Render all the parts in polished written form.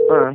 Ah,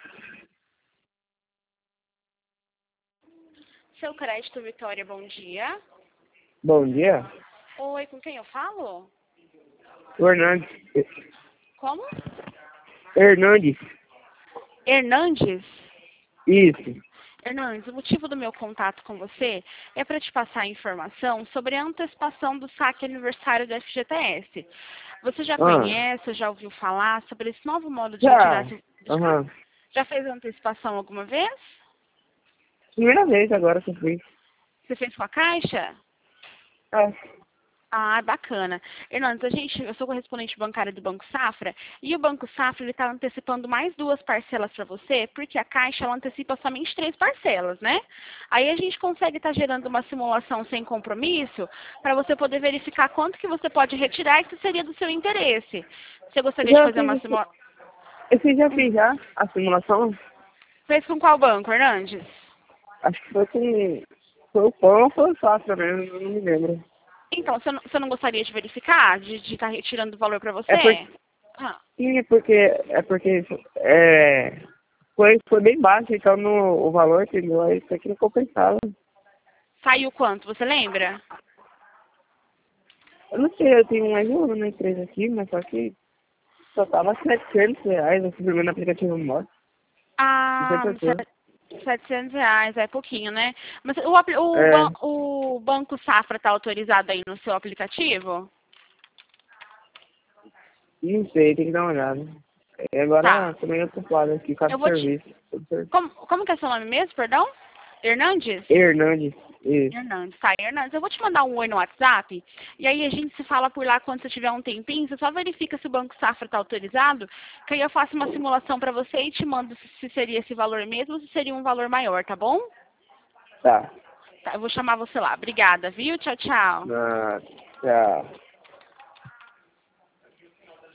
Seu crédito, Vitória, bom dia. bom dia. Oi, com quem eu falo? O Hernandes. Como? Hernandes. Hernandes? Isso. Hernandes, o motivo do meu contato com você é para te passar informação sobre a antecipação do saque aniversário do FGTS. Você já Ah, conhece, já ouviu falar sobre esse novo modo de já. retirar de casa? Aham. Já fez a antecipação alguma vez? Primeira vez agora que eu fui. Você fez com a Caixa? É. Ah, bacana. Hernandes, eu sou correspondente bancária do Banco Safra e o Banco Safra ele está antecipando mais 2 parcelas para você, porque a Caixa ela antecipa somente 3 parcelas, né? Aí a gente consegue estar gerando uma simulação sem compromisso para você poder verificar quanto que você pode retirar e que seria do seu interesse. Você gostaria de Já fazer fiz uma isso. simulação? Esse já fiz já, a simulação. Fez com qual banco, Hernandes? Acho que foi com. Foi o pão ou foi o safra mesmo, eu não me lembro. Então, você não gostaria de verificar, de estar retirando o valor para É porque. você? Ah. Sim, é porque foi bem baixo, então o valor, entendeu? Aí isso aqui não compensava. Saiu quanto, você lembra? Eu não sei, eu tenho mais de um ano na empresa aqui, mas só que só tava R$ 700 esse primeiro aplicativo móvel. Não sei Ah, porquê. R$ 700, é pouquinho, né? Mas É, o Banco Safra está autorizado aí no seu aplicativo? não sei, tem que dar uma olhada. E Tá. agora também eu tô ocupado aqui, Eu cada vou te... serviço. Como que é seu nome mesmo, perdão? Hernandes? Hernandes, isso. Hernandes, tá, Hernandes. Eu vou te mandar um oi no WhatsApp, e aí a gente se fala por lá quando você tiver um tempinho. Você só verifica se o Banco Safra está autorizado, que aí eu faço uma simulação para você e te mando se seria esse valor mesmo ou se seria um valor maior, tá bom? Tá. Tá, eu vou chamar você lá. Obrigada, viu? Tchau, tchau. Ah, tchau.